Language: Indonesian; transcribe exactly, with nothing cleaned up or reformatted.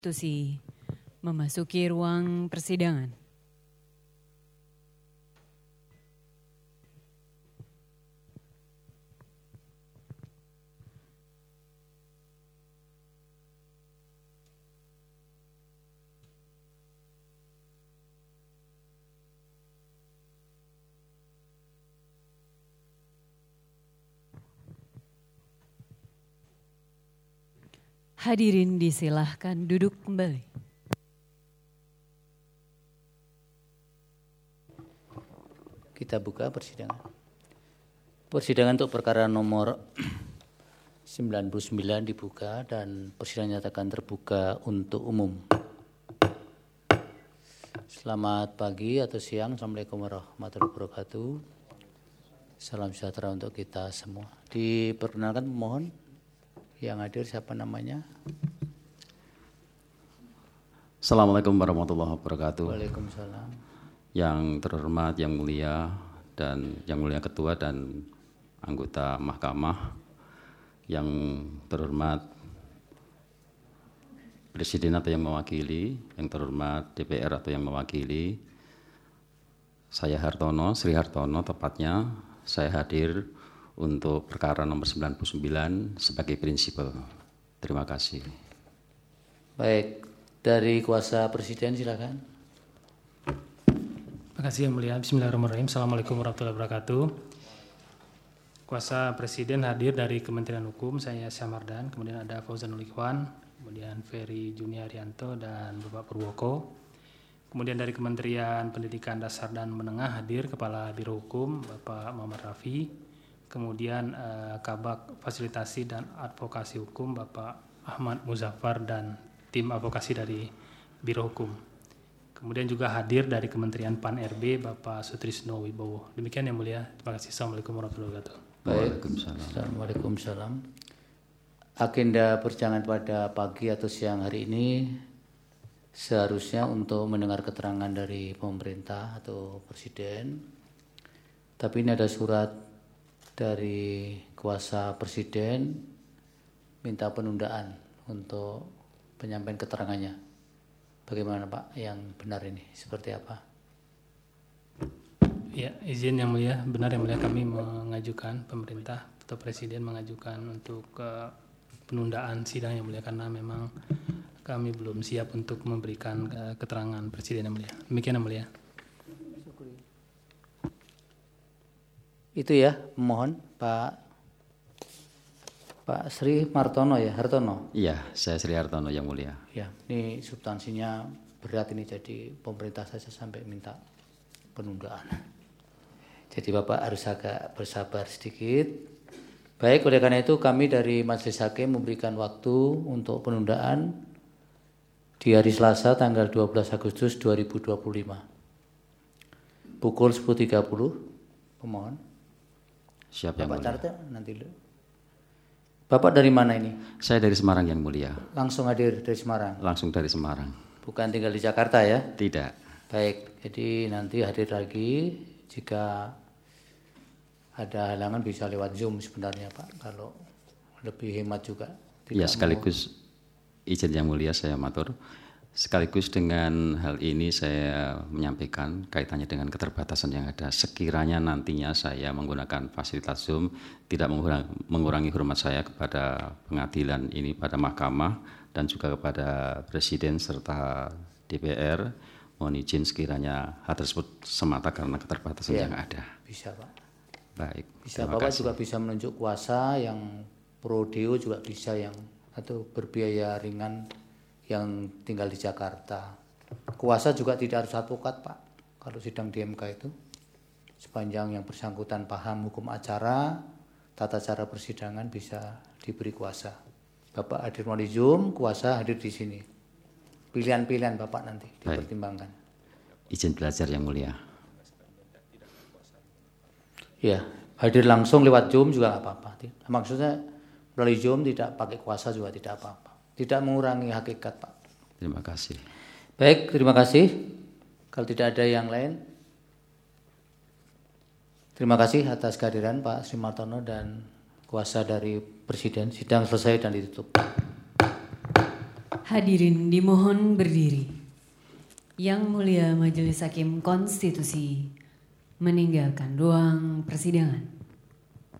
Tusi memasuki ruang persidangan. Hadirin disilahkan duduk kembali. Kita buka persidangan. Persidangan untuk perkara nomor sembilan puluh sembilan dibuka dan persidangan nyatakan terbuka untuk umum. Selamat pagi atau siang. Assalamualaikum warahmatullahi wabarakatuh. Salam sejahtera untuk kita semua. Diperkenalkan pemohon yang hadir siapa namanya? Assalamualaikum warahmatullahi wabarakatuh. Waalaikumsalam. Yang terhormat, yang mulia, dan yang mulia ketua dan anggota mahkamah, yang terhormat presiden atau yang mewakili, yang terhormat D P R atau yang mewakili, saya Hartono, Sri Hartono tepatnya, saya hadir untuk perkara nomor sembilan puluh sembilan sebagai prinsipal. Terima kasih. Baik, dari kuasa presiden silakan. Terima kasih yang mulia. Bismillahirrahmanirrahim. Assalamualaikum warahmatullahi wabarakatuh. Kuasa presiden hadir dari Kementerian Hukum, saya Syamardan, kemudian ada Fauzanul Ikhwan, kemudian Ferry Juniaryanto dan Bapak Purwoko. Kemudian dari Kementerian Pendidikan Dasar dan Menengah hadir Kepala Biro Hukum Bapak Muhammad Rafi. Kemudian eh, Kabak Fasilitasi dan Advokasi Hukum Bapak Ahmad Muzaffar dan tim advokasi dari Biro Hukum. Kemudian juga hadir dari Kementerian P A N R B Bapak Sutrisno Wibowo. Demikian yang mulia. Terima kasih. Assalamualaikum warahmatullahi wabarakatuh. Baik. Assalamualaikum. Agenda persidangan pada pagi atau siang hari ini seharusnya untuk mendengar keterangan dari pemerintah atau presiden. Tapi ini ada surat dari kuasa presiden minta penundaan untuk penyampaian keterangannya. Bagaimana Pak yang benar ini? Seperti apa? Ya, izin yang mulia, benar yang mulia kami mengajukan pemerintah atau presiden mengajukan untuk uh, penundaan sidang yang mulia karena memang kami belum siap untuk memberikan uh, keterangan presiden yang mulia. Demikian yang mulia. Itu ya, mohon Pak Pak Sri Martono ya, Hartono. Iya, saya Sri Hartono yang mulia. Ya, ini substansinya berat ini, jadi pemerintah saja sampai minta penundaan. Jadi Bapak harus agak bersabar sedikit. Baik, oleh karena itu kami dari Majelis Hakim memberikan waktu untuk penundaan di hari Selasa tanggal dua belas Agustus dua ribu dua puluh lima. Pukul sepuluh tiga puluh. Pemohon. Siap yang Bapak mulia. catat nanti dulu. Bapak dari mana ini? Saya dari Semarang yang mulia. Langsung hadir dari Semarang? Langsung dari Semarang. Bukan tinggal di Jakarta ya? Tidak. Baik, jadi nanti hadir lagi. Jika ada halangan bisa lewat Zoom sebenarnya Pak, kalau lebih hemat juga. Tidak ya sekaligus mau... izin yang mulia saya matur. Sekaligus dengan hal ini saya menyampaikan kaitannya dengan keterbatasan yang ada. Sekiranya nantinya saya menggunakan fasilitas Zoom, tidak mengurangi, mengurangi hormat saya kepada pengadilan ini, pada mahkamah, dan juga kepada Presiden serta D P R. Mohon izin sekiranya hal tersebut semata karena keterbatasan ya, yang ada. Bisa Pak. Baik. Bisa Bapak kasih. Juga bisa menunjuk kuasa yang pro deo juga bisa, yang atau berbiaya ringan yang tinggal di Jakarta. Kuasa juga tidak harus advokat Pak, kalau sidang di M K itu. Sepanjang yang bersangkutan paham hukum acara, tata cara persidangan bisa diberi kuasa. Bapak hadir melalui Zoom, kuasa hadir di sini. Pilihan-pilihan Bapak nanti dipertimbangkan. Baik. Izin belajar yang mulia. Ya, hadir langsung lewat Zoom juga nggak apa-apa. Maksudnya melalui Zoom tidak pakai kuasa juga tidak apa-apa. Tidak mengurangi hakikat Pak. Terima kasih. Baik, terima kasih. Kalau tidak ada yang lain, terima kasih atas kehadiran Pak Sri Martono dan kuasa dari Presiden. Sidang selesai dan ditutup. Hadirin dimohon berdiri. Yang Mulia Majelis Hakim Konstitusi meninggalkan ruang persidangan.